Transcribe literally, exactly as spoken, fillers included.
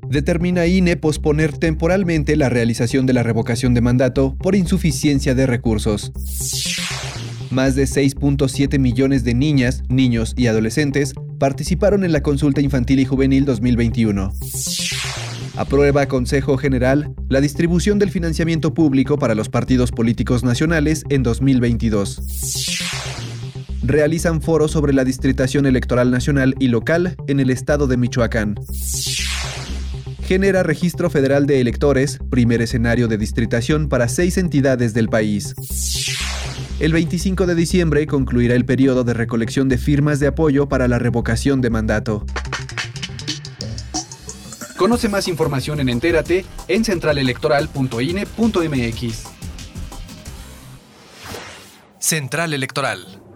Determina I N E posponer temporalmente la realización de la revocación de mandato por insuficiencia de recursos. Más de seis punto siete millones de niñas, niños y adolescentes participaron en la consulta infantil y juvenil dos mil veintiuno. Aprueba Consejo General la distribución del financiamiento público para los partidos políticos nacionales en dos mil veintidós. Realizan foro sobre la distritación electoral nacional y local en el estado de Michoacán. Genera Registro Federal de Electores, primer escenario de distritación para seis entidades del país. El veinticinco de diciembre concluirá el periodo de recolección de firmas de apoyo para la revocación de mandato. Conoce más información en Entérate en central electoral punto i n e punto m x. Central Electoral.